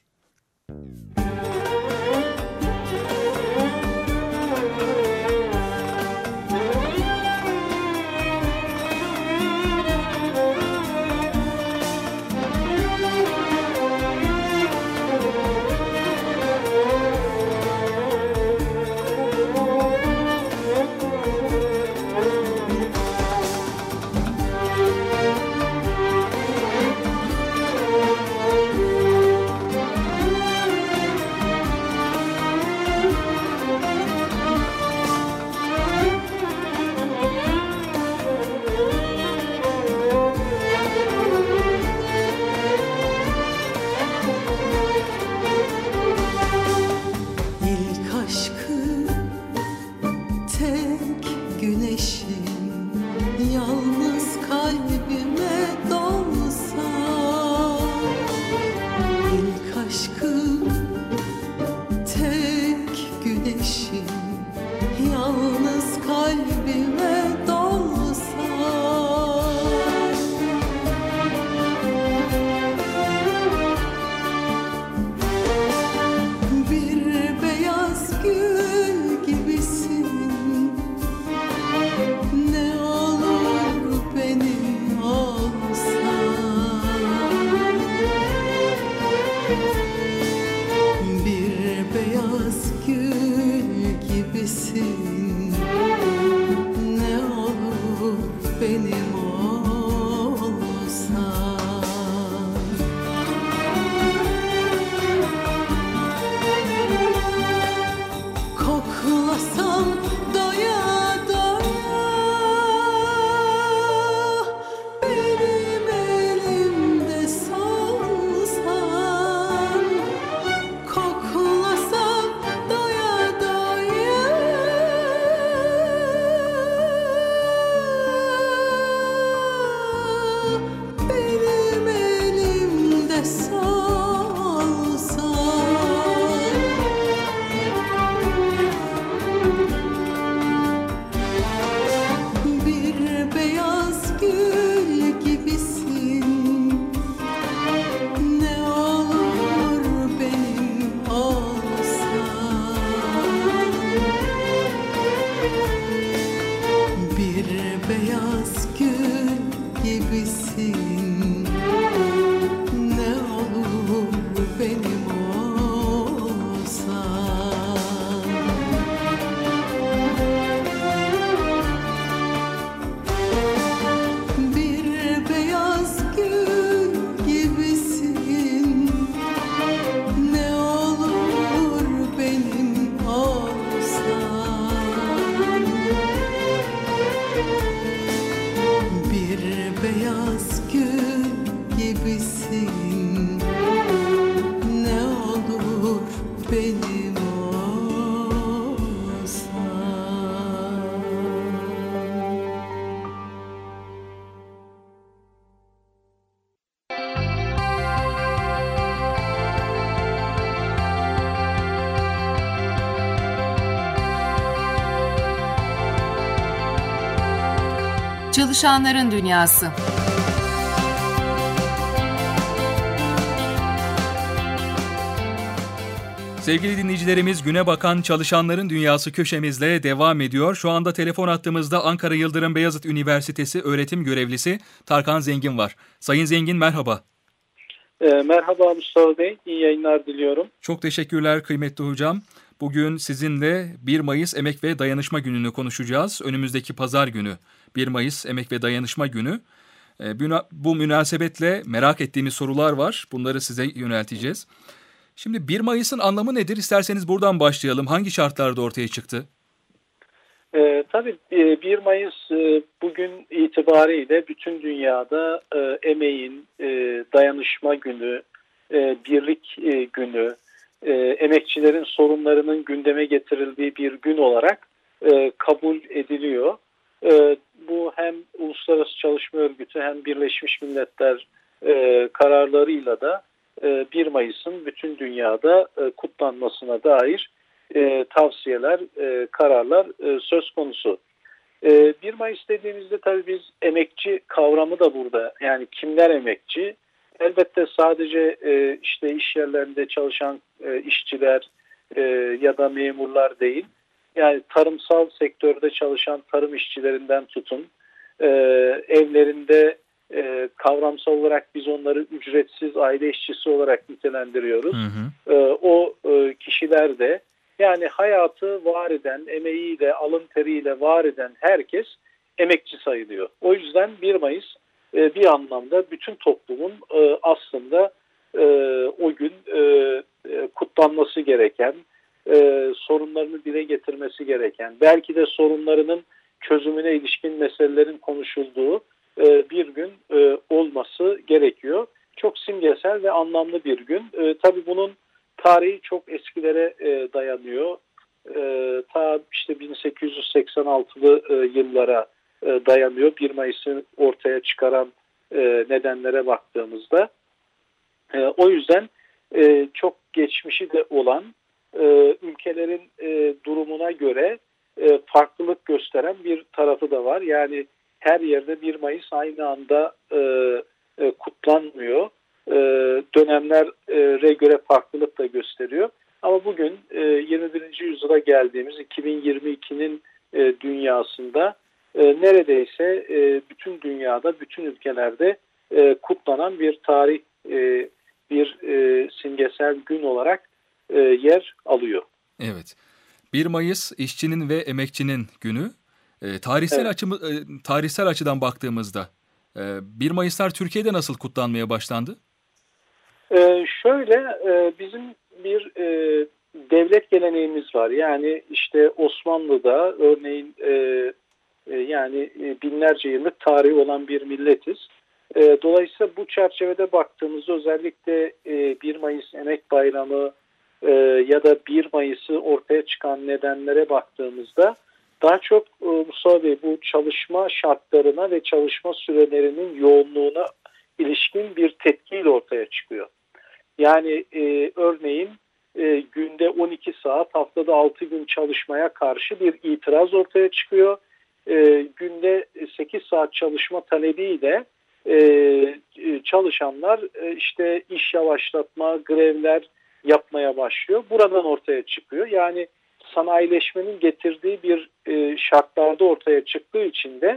gibisin. Ne olur benim olsan. Bir beyaz gül gibisin. Ne olur benim olsan. Bir beyaz gül gibisin. Ne olur benim olsan. Çalışanların Dünyası. Sevgili dinleyicilerimiz, Güne Bakan Çalışanların Dünyası köşemizle devam ediyor. Şu anda telefon attığımızda Ankara Yıldırım Beyazıt Üniversitesi öğretim görevlisi Tarkan Zengin var. Sayın Zengin, merhaba. E, merhaba Mustafa Bey, iyi yayınlar diliyorum. Çok teşekkürler kıymetli hocam. Bugün sizinle bir Mayıs Emek ve Dayanışma Günü'nü konuşacağız. Önümüzdeki pazar günü bir Mayıs Emek ve Dayanışma Günü. E, bu münasebetle merak ettiğimiz sorular var. Bunları size yönelteceğiz. Şimdi bir Mayıs'ın anlamı nedir? İsterseniz buradan başlayalım. Hangi şartlarda ortaya çıktı? E, tabii e, bir Mayıs e, bugün itibariyle bütün dünyada e, emeğin, e, dayanışma günü, e, birlik e, günü, e, emekçilerin sorunlarının gündeme getirildiği bir gün olarak e, kabul ediliyor. E, bu hem Uluslararası Çalışma Örgütü hem Birleşmiş Milletler e, kararlarıyla da bir Mayıs'ın bütün dünyada kutlanmasına dair tavsiyeler, kararlar söz konusu. bir Mayıs dediğimizde tabii biz emekçi kavramı da burada. Yani kimler emekçi? Elbette sadece işte iş yerlerinde çalışan işçiler ya da memurlar değil. Yani tarımsal sektörde çalışan tarım işçilerinden tutun, evlerinde E, kavramsal olarak biz onları ücretsiz aile işçisi olarak nitelendiriyoruz. Hı hı. E, o e, kişiler de, yani hayatı var eden, emeğiyle, alın teriyle var eden herkes emekçi sayılıyor. O yüzden bir Mayıs e, bir anlamda bütün toplumun e, aslında e, o gün e, e, kutlanması gereken, e, sorunlarını dile getirmesi gereken, belki de sorunlarının çözümüne ilişkin meselelerin konuşulduğu bir gün olması gerekiyor. Çok simgesel ve anlamlı bir gün. Tabii bunun tarihi çok eskilere dayanıyor. Ta işte bin sekiz yüz seksen altılı yıllara dayanıyor. bir Mayıs'ı ortaya çıkaran nedenlere baktığımızda. O yüzden çok geçmişi de olan, ülkelerin durumuna göre farklılık gösteren bir tarafı da var. Yani her yerde bir Mayıs aynı anda e, e, kutlanmıyor. E, dönemlere göre farklılık da gösteriyor. Ama bugün e, yirmi birinci yüzyıla geldiğimiz iki bin yirmi ikinin e, dünyasında e, neredeyse e, bütün dünyada, bütün ülkelerde e, kutlanan bir tarih, e, bir e, simgesel gün olarak e, yer alıyor. Evet. bir Mayıs işçinin ve emekçinin günü. E, tarihsel evet. açımı, e, tarihsel açıdan baktığımızda e, bir Mayıslar Türkiye'de nasıl kutlanmaya başlandı? E, şöyle e, bizim bir e, devlet geleneğimiz var. Yani işte Osmanlı'da örneğin e, e, yani binlerce yıllık tarihi olan bir milletiz. E, dolayısıyla bu çerçevede baktığımızda özellikle e, bir Mayıs Emek Bayramı e, ya da bir Mayıs'ı ortaya çıkan nedenlere baktığımızda daha çok e, Mustafa Bey, bu çalışma şartlarına ve çalışma sürelerinin yoğunluğuna ilişkin bir tepkiyle ortaya çıkıyor. Yani e, örneğin e, günde on iki saat, haftada altı gün çalışmaya karşı bir itiraz ortaya çıkıyor. E, günde sekiz saat çalışma talebiyle e, çalışanlar e, işte iş yavaşlatma, grevler yapmaya başlıyor. Buradan ortaya çıkıyor. Yani sanayileşmenin getirdiği bir e, şartlarda ortaya çıktığı için de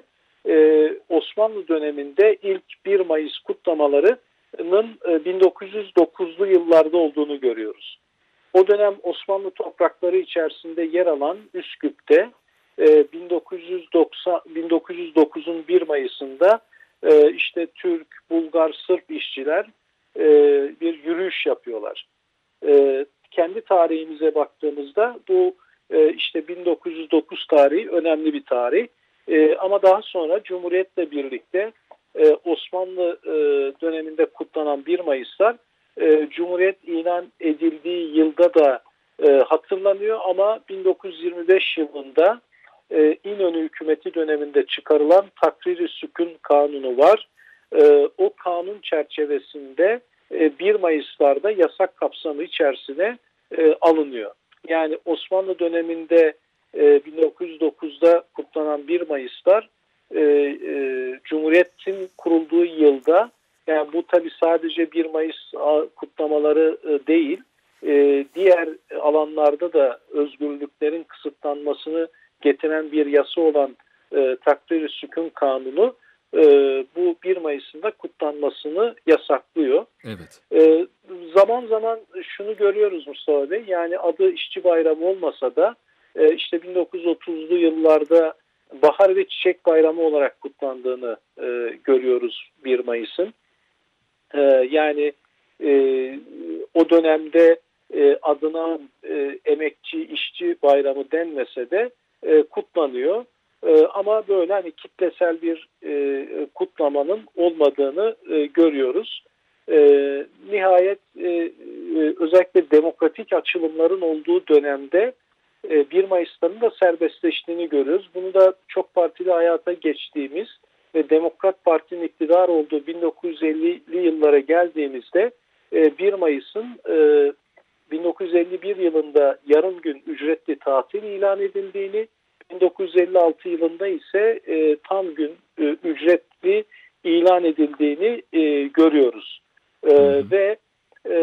e, Osmanlı döneminde ilk bir Mayıs kutlamalarının e, bin dokuz yüz dokuzlu yıllarda olduğunu görüyoruz. O dönem Osmanlı toprakları içerisinde yer alan Üsküp'te e, bin dokuz yüz doksan, bin dokuz yüz dokuzun bir Mayıs'ında e, işte Türk, Bulgar, Sırp işçiler e, bir yürüyüş yapıyorlar. E, kendi tarihimize baktığımızda bu e, işte bin dokuz yüz dokuz tarihi önemli bir tarih. E, ama daha sonra Cumhuriyet'le birlikte e, Osmanlı e, döneminde kutlanan bir Mayıslar e, Cumhuriyet ilan edildiği yılda da e, hatırlanıyor ama bin dokuz yüz yirmi beş yılında e, İnönü hükümeti döneminde çıkarılan Takrir-i Sükun Kanunu var. E, o kanun çerçevesinde e, bir Mayıslarda yasak kapsamı içerisine e, alınıyor. Yani Osmanlı döneminde e, bin dokuz yüz dokuzda kutlanan bir Mayıslar e, e, Cumhuriyet'in kurulduğu yılda, yani bu tabi sadece bir Mayıs kutlamaları e, değil, e, diğer alanlarda da özgürlüklerin kısıtlanmasını getiren bir yasa olan e, Takrir-i Sükun Kanunu e, bu bir Mayıs'ında kutlanmasını yasaklıyor. Evet. E, zaman zaman şunu görüyoruz Mustafa Bey, yani adı İşçi Bayramı olmasa da e, işte bin dokuz yüz otuzlu yıllarda Bahar ve Çiçek Bayramı olarak kutlandığını e, görüyoruz bir Mayıs'ın. E, yani e, o dönemde e, adına e, Emekçi İşçi Bayramı denmese de e, kutlanıyor. E, ama böyle hani kitlesel bir e, kutlamanın olmadığını e, görüyoruz. E, nihayet e, e, özellikle demokratik açılımların olduğu dönemde e, bir Mayıs'ların da serbestleştiğini görüyoruz. Bunu da çok partili hayata geçtiğimiz ve Demokrat Parti'nin iktidar olduğu bin dokuz yüz ellili yıllara geldiğimizde e, bir Mayıs'ın e, bin dokuz yüz elli bir yılında yarım gün ücretli tatil ilan edildiğini, bin dokuz yüz elli altı yılında ise e, tam gün e, ücretli ilan edildiğini e, görüyoruz. E, ve e,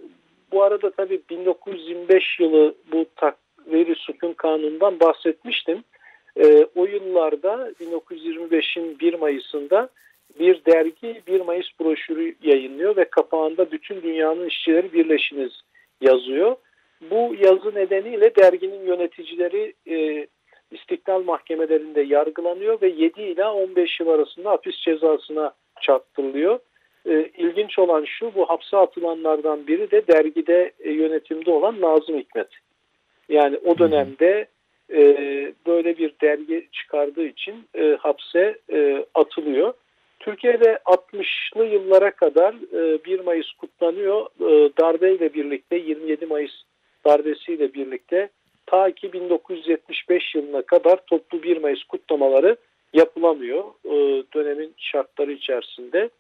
bu arada tabii bin dokuz yüz yirmi beş yılı bu Takrir-i Sükun Kanunu'ndan bahsetmiştim. E, o yıllarda bin dokuz yüz yirmi beşin bir Mayıs'ında bir dergi bir Mayıs broşürü yayınlıyor ve kapağında bütün dünyanın işçileri birleşiniz yazıyor. Bu yazı nedeniyle derginin yöneticileri e, istiklal mahkemelerinde yargılanıyor ve yedi ila on beş yıl arasında hapis cezasına çarptırılıyor. E, ilginç olan şu, bu hapse atılanlardan biri de dergide e, yönetimde olan Nazım Hikmet. Yani o dönemde e, böyle bir dergi çıkardığı için e, hapse e, atılıyor. Türkiye'de altmışlı yıllara kadar e, bir Mayıs kutlanıyor. E, darbeyle birlikte, yirmi yedi Mayıs darbesiyle birlikte ta ki bin dokuz yüz yetmiş beş yılına kadar toplu bir Mayıs kutlamaları yapılamıyor e, dönemin şartları içerisinde.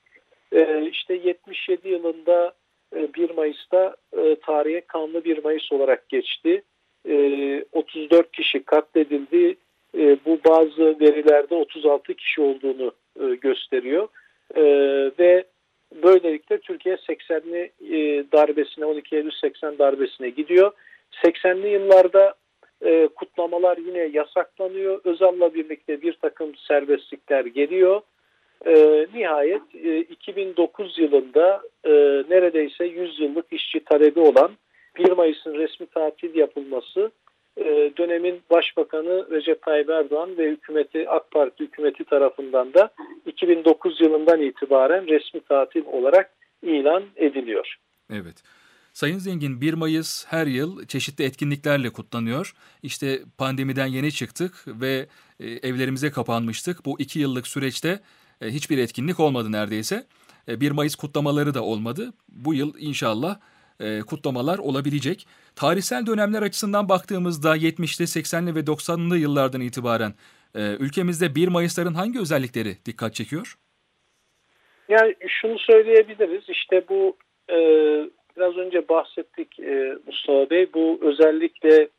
E, işte yetmiş yedi yılında e, bir Mayıs'ta e, tarihe kanlı bir Mayıs olarak geçti. E, otuz dört kişi katledildi. E, bu bazı verilerde otuz altı kişi olduğunu e, gösteriyor. E, ve böylelikle Türkiye seksenli e, darbesine, on iki Eylül seksen darbesine gidiyor. seksenli yıllarda e, kutlamalar yine yasaklanıyor. Özal'la birlikte bir takım serbestlikler geliyor. E, nihayet e, iki bin dokuz yılında e, neredeyse yüz yıllık işçi talebi olan bir Mayıs'ın resmi tatil yapılması e, dönemin Başbakanı Recep Tayyip Erdoğan ve hükümeti, AK Parti hükümeti tarafından da iki bin dokuz yılından itibaren resmi tatil olarak ilan ediliyor. Evet. Sayın Zengin, bir Mayıs her yıl çeşitli etkinliklerle kutlanıyor. İşte pandemiden yeni çıktık ve e, evlerimize kapanmıştık. Bu iki yıllık süreçte e, hiçbir etkinlik olmadı neredeyse. E, bir Mayıs kutlamaları da olmadı. Bu yıl inşallah e, kutlamalar olabilecek. Tarihsel dönemler açısından baktığımızda yetmişli, seksenli ve doksanlı yıllardan itibaren e, ülkemizde bir Mayıs'ların hangi özellikleri dikkat çekiyor? Yani şunu söyleyebiliriz. İşte bu e, biraz önce bahsettik e, Mustafa Bey. Bu özellikle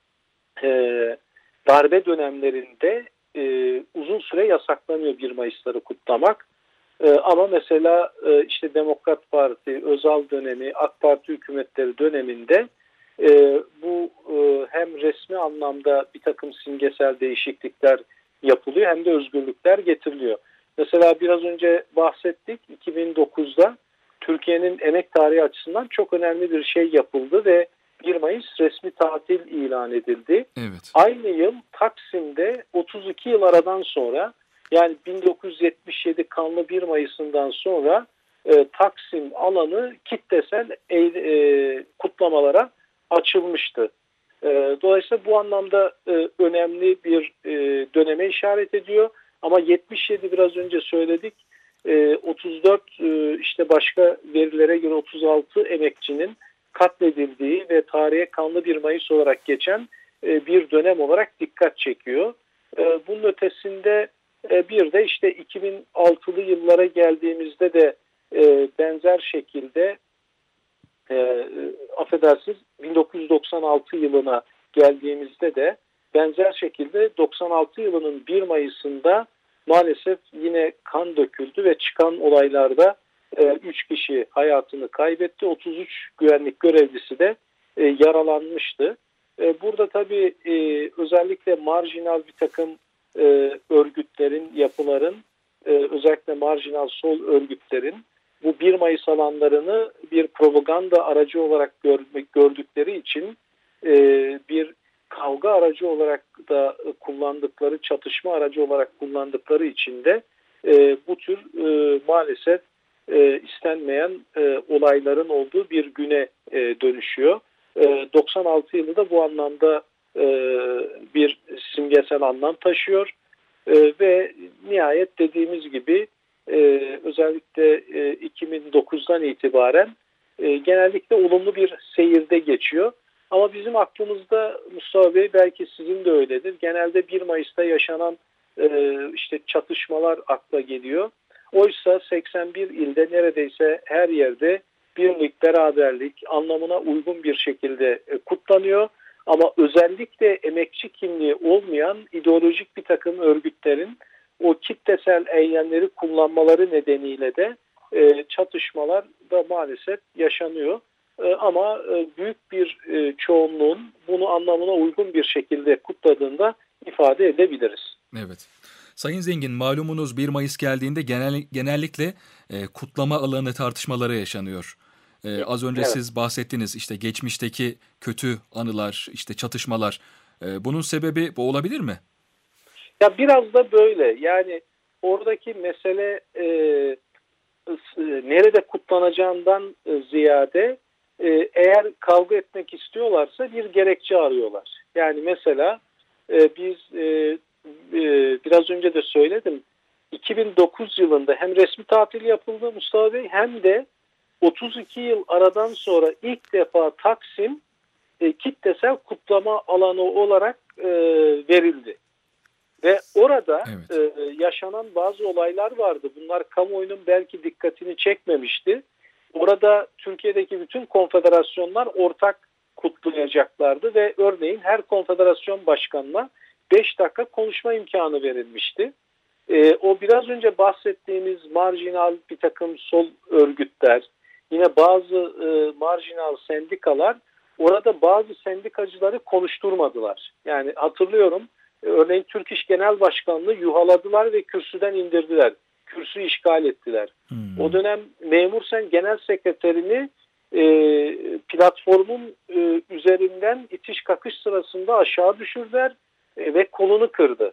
e, darbe dönemlerinde e, uzun süre yasaklanıyor bir Mayıs'ları kutlamak. E, ama mesela e, işte Demokrat Parti, Özal dönemi, AK Parti hükümetleri döneminde e, bu e, hem resmi anlamda bir takım simgesel değişiklikler yapılıyor hem de özgürlükler getiriliyor. Mesela biraz önce bahsettik, iki bin dokuzda Türkiye'nin emek tarihi açısından çok önemli bir şey yapıldı ve bir Mayıs resmi tatil ilan edildi. Evet. Aynı yıl Taksim'de otuz iki yıl aradan sonra, yani bin dokuz yüz yetmiş yedi kanlı bir Mayıs'ından sonra e, Taksim alanı kitlesel e, e, kutlamalara açılmıştı. E, dolayısıyla bu anlamda e, önemli bir e, döneme işaret ediyor. Ama yetmiş yedi biraz önce söyledik, e, otuz dört e, işte başka verilere göre otuz altı emekçinin katledildiği ve tarihe kanlı bir Mayıs olarak geçen e, bir dönem olarak dikkat çekiyor. E, bunun ötesinde e, bir de işte iki bin altılı yıllara geldiğimizde de e, benzer şekilde e, affedersiniz bin dokuz yüz doksan altı yılına geldiğimizde de benzer şekilde doksan altı yılının bir Mayıs'ında maalesef yine kan döküldü ve çıkan olaylarda üç kişi hayatını kaybetti. otuz üç güvenlik görevlisi de e, yaralanmıştı. E, burada tabii e, özellikle marjinal bir takım e, örgütlerin, yapıların, e, özellikle marjinal sol örgütlerin bu bir Mayıs alanlarını bir propaganda aracı olarak görmek, gördükleri için e, bir kavga aracı olarak da kullandıkları, çatışma aracı olarak kullandıkları için de e, bu tür e, maalesef e, istenmeyen e, olayların olduğu bir güne e, dönüşüyor. E, doksan altı yılı da bu anlamda e, bir simgesel anlam taşıyor e, ve nihayet dediğimiz gibi e, özellikle e, iki bin dokuzdan itibaren e, genellikle olumlu bir seyirde geçiyor. Ama bizim aklımızda Mustafa Bey, belki sizin de öyledir, genelde bir Mayıs'ta yaşanan e, işte çatışmalar akla geliyor. Oysa seksen bir ilde neredeyse her yerde birlik, beraberlik anlamına uygun bir şekilde e, kutlanıyor. Ama özellikle emekçi kimliği olmayan ideolojik bir takım örgütlerin o kitlesel eylemleri kullanmaları nedeniyle de e, çatışmalar da maalesef yaşanıyor. E, ama e, büyük bir e, çoğunluğun bunu anlamına uygun bir şekilde kutladığında ifade edebiliriz. Evet. Sayın Zengin, malumunuz bir Mayıs geldiğinde genel, genellikle e, kutlama alanı tartışmaları yaşanıyor. E, az önce evet. siz bahsettiniz, işte geçmişteki kötü anılar, işte çatışmalar. E, bunun sebebi bu olabilir mi? Ya biraz da böyle. Yani oradaki mesele e, e, nerede kutlanacağından e, ziyade e, eğer kavga etmek istiyorlarsa bir gerekçe arıyorlar. Yani mesela e, biz e, e, biraz önce de söyledim, iki bin dokuz yılında hem resmi tatil yapıldı Mustafa Bey, hem de otuz iki yıl aradan sonra ilk defa Taksim e, kitlesel kutlama alanı olarak e, verildi. Ve orada evet. e, yaşanan bazı olaylar vardı. Bunlar kamuoyunun belki dikkatini çekmemişti. Orada Türkiye'deki bütün konfederasyonlar ortak kutlayacaklardı ve örneğin her konfederasyon başkanına beş dakika konuşma imkanı verilmişti. E, o biraz önce bahsettiğimiz marjinal bir takım sol örgütler, yine bazı e, marjinal sendikalar orada bazı sendikacıları konuşturmadılar. Yani hatırlıyorum, e, örneğin Türk İş Genel Başkanlığı yuhaladılar ve kürsüden indirdiler. Kürsüyü işgal ettiler. Hmm. O dönem Memur Sen Genel Sekreterini e, platformun e, üzerinden itiş kakış sırasında aşağı düşürdüler e, ve kolunu kırdı.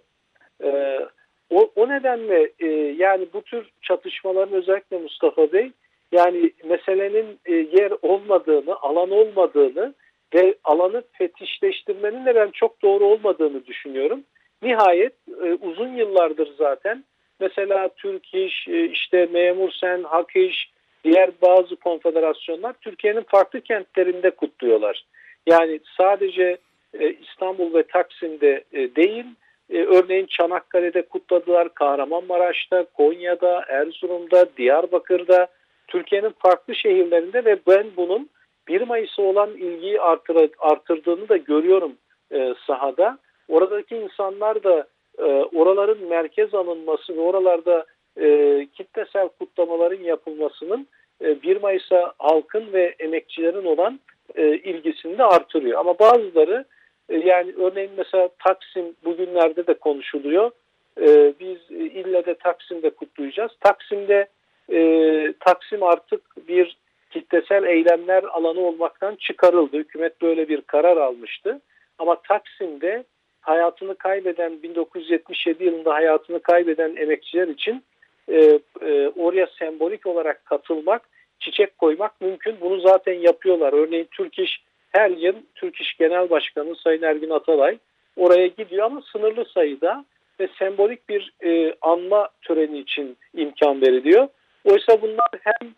E, o, o nedenle e, yani bu tür çatışmaların özellikle Mustafa Bey, yani meselenin e, yer olmadığını, alan olmadığını ve alanı fetişleştirmenin de ben çok doğru olmadığını düşünüyorum. Nihayet e, uzun yıllardır zaten mesela Türk İş, e, işte Memur Sen, Hak İş, diğer bazı konfederasyonlar Türkiye'nin farklı kentlerinde kutluyorlar. Yani sadece e, İstanbul ve Taksim'de e, değil, e, örneğin Çanakkale'de kutladılar, Kahramanmaraş'ta, Konya'da, Erzurum'da, Diyarbakır'da, Türkiye'nin farklı şehirlerinde ve ben bunun bir Mayıs'a olan ilgiyi artır, artırdığını da görüyorum e, sahada. Oradaki insanlar da e, oraların merkez alınması ve oralarda e, kitlesel kutlamaların yapılmasının e, bir Mayıs'a halkın ve emekçilerin olan e, ilgisini de artırıyor. Ama bazıları e, yani örneğin mesela Taksim bugünlerde de konuşuluyor. e, biz ille de Taksim'de kutlayacağız. Taksim'de e, Taksim artık bir kitlesel eylemler alanı olmaktan çıkarıldı. Hükümet böyle bir karar almıştı. Ama Taksim'de hayatını kaybeden, bin dokuz yüz yetmiş yedi yılında hayatını kaybeden emekçiler için e, e, oraya sembolik olarak katılmak, çiçek koymak mümkün. Bunu zaten yapıyorlar. Örneğin Türk İş, her yıl Türk İş Genel Başkanı Sayın Ergin Atalay oraya gidiyor ama sınırlı sayıda ve sembolik bir e, anma töreni için imkan veriliyor. Oysa bunlar hem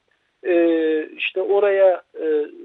e, işte oraya e,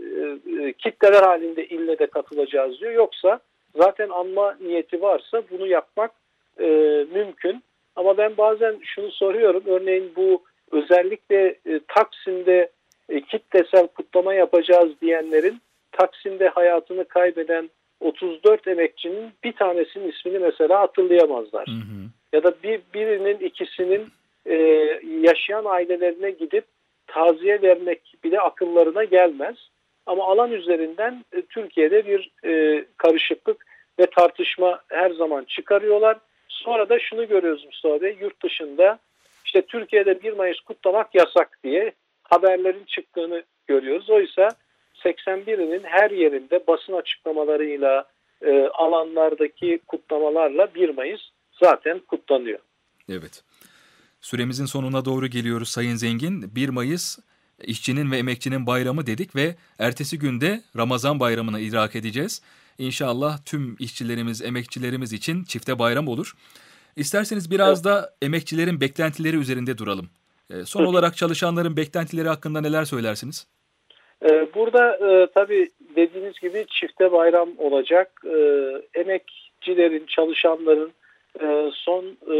e, kitleler halinde ille de katılacağız diyor. Yoksa zaten anma niyeti varsa bunu yapmak e, mümkün. Ama ben bazen şunu soruyorum. Örneğin bu özellikle e, Taksim'de e, kitlesel kutlama yapacağız diyenlerin Taksim'de hayatını kaybeden otuz dört emekçinin bir tanesinin ismini mesela hatırlayamazlar. Hı hı. Ya da bir birinin ikisinin e, yaşayan ailelerine gidip taziye vermek bile akıllarına gelmez. Ama alan üzerinden e, Türkiye'de bir e, karışıklık ve tartışma her zaman çıkarıyorlar. Sonra da şunu görüyoruz Mustafa Bey, yurt dışında işte Türkiye'de bir Mayıs kutlamak yasak diye haberlerin çıktığını görüyoruz. Oysa seksen birinin her yerinde basın açıklamalarıyla, e, alanlardaki kutlamalarla bir Mayıs zaten kutlanıyor. Evet. Süremizin sonuna doğru geliyoruz Sayın Zengin. bir Mayıs işçinin ve emekçinin bayramı dedik ve ertesi günde Ramazan bayramına idrak edeceğiz. İnşallah tüm işçilerimiz, emekçilerimiz için çifte bayram olur. İsterseniz biraz evet. da emekçilerin beklentileri üzerinde duralım. E, son evet. olarak çalışanların beklentileri hakkında neler söylersiniz? Burada e, tabii dediğiniz gibi çifte bayram olacak. E, emekçilerin, çalışanların e, son e,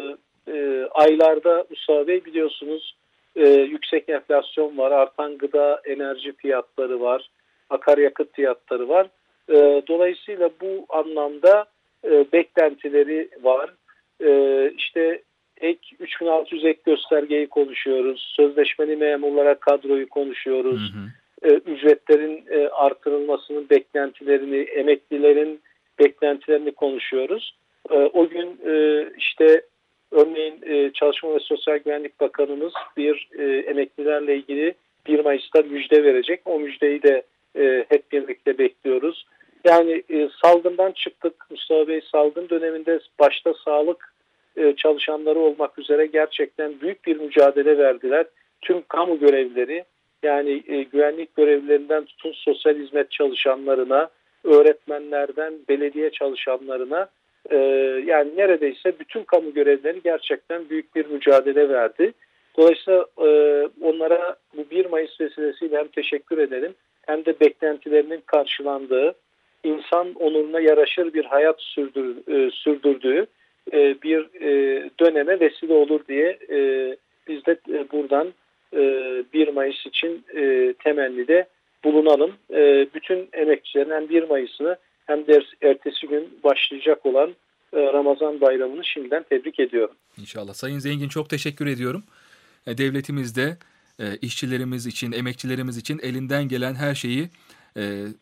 e, aylarda Mustafa Bey biliyorsunuz e, yüksek enflasyon var, artan gıda, enerji fiyatları var, akaryakıt fiyatları var. E, dolayısıyla bu anlamda e, beklentileri var. E, işte ek üç bin altı yüz ek göstergeyi konuşuyoruz, sözleşmeli memurlara kadroyu konuşuyoruz. Hı hı. Ücretlerin artırılmasının beklentilerini, emeklilerin beklentilerini konuşuyoruz. O gün işte örneğin Çalışma ve Sosyal Güvenlik Bakanımız bir emeklilerle ilgili bir Mayıs'ta müjde verecek. O müjdeyi de hep birlikte bekliyoruz. Yani salgından çıktık Mustafa Bey, salgın döneminde başta sağlık çalışanları olmak üzere gerçekten büyük bir mücadele verdiler. Tüm kamu görevlileri, yani e, güvenlik görevlilerinden tutun sosyal hizmet çalışanlarına, öğretmenlerden belediye çalışanlarına, e, yani neredeyse bütün kamu görevlileri gerçekten büyük bir mücadele verdi. Dolayısıyla e, onlara bu bir Mayıs vesilesiyle hem teşekkür edelim hem de beklentilerinin karşılandığı, insan onuruna yaraşır bir hayat sürdür, e, sürdürdüğü e, bir e, döneme vesile olur diye e, biz de e, buradan bir Mayıs için e, temennide bulunalım. E, bütün emekçilerin hem bir Mayıs'ını hem de ertesi gün başlayacak olan e, Ramazan bayramını şimdiden tebrik ediyorum. İnşallah. Sayın Zengin çok teşekkür ediyorum. E, devletimiz de e, işçilerimiz için, emekçilerimiz için elinden gelen her şeyi, e,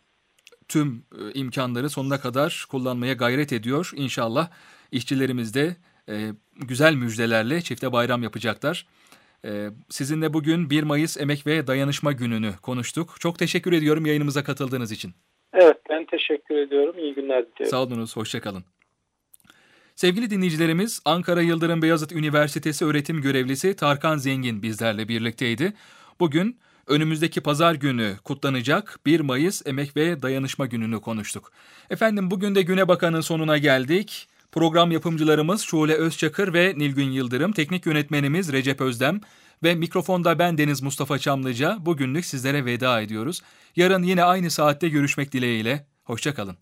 tüm e, imkanları sonuna kadar kullanmaya gayret ediyor. İnşallah işçilerimiz de e, güzel müjdelerle çifte bayram yapacaklar. Sizinle bugün bir Mayıs Emek ve Dayanışma Günü'nü konuştuk. Çok teşekkür ediyorum yayınımıza katıldığınız için. Evet, ben teşekkür ediyorum. İyi günler diliyorum. Sağ olunuz, hoşça kalın. Sevgili dinleyicilerimiz, Ankara Yıldırım Beyazıt Üniversitesi öğretim görevlisi Tarkan Zengin bizlerle birlikteydi. Bugün önümüzdeki pazar günü kutlanacak bir Mayıs Emek ve Dayanışma Günü'nü konuştuk. Efendim bugün de Güne Bakan'ın sonuna geldik. Program yapımcılarımız Şule Özçakır ve Nilgün Yıldırım, teknik yönetmenimiz Recep Özdem ve mikrofonda ben Deniz Mustafa Çamlıca bugünlük sizlere veda ediyoruz. Yarın yine aynı saatte görüşmek dileğiyle. Hoşça kalın.